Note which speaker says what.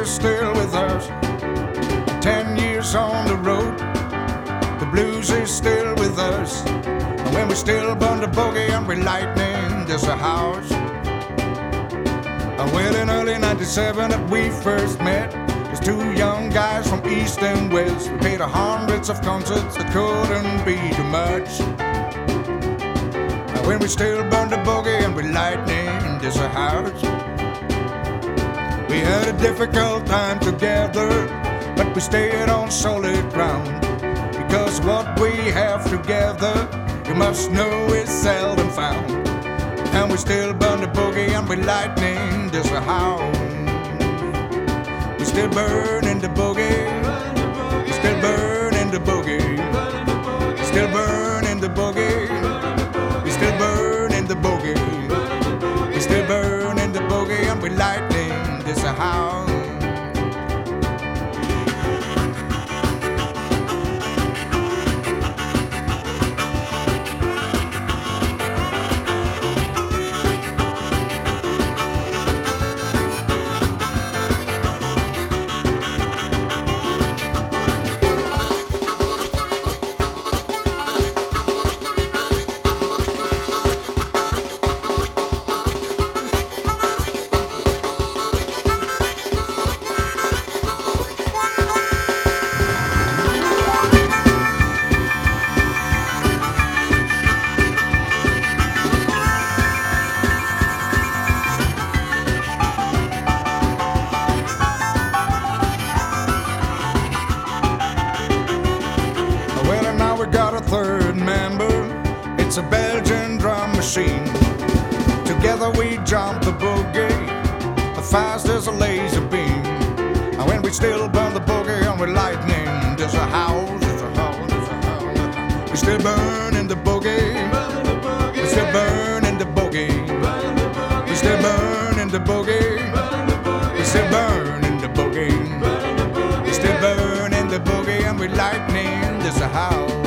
Speaker 1: is still with us. 10 years on the road, the blues is still with us. And when we still burn the boogie and we're lightning, there's a house. Well, in early 97 that we first met, there's two young guys from East and West. We paid hundreds of concerts that couldn't be too much. And when we still burn the boogie and we're lightning, there's a house. We had a difficult time together, but we stayed on solid ground. Because what we have together, you must know, is seldom found. And we still burn the boogie and we're lightning, there's a house. We still burning the boogie, we still burning the boogie, still burning the boogie, we still burning the boogie, we still burning the boogie and we're lightning, there's a house. We got a third member, it's a Belgian drum machine. Together we jump the boogie, as fast as a laser beam. And when we still burn the boogie and we're lightning, there's a house, there's a house, there's a house. We still burning the boogie, we still burning the boogie, we still burning the boogie, we still burning the boogie, we still burning the boogie and we're lightning, there's a house.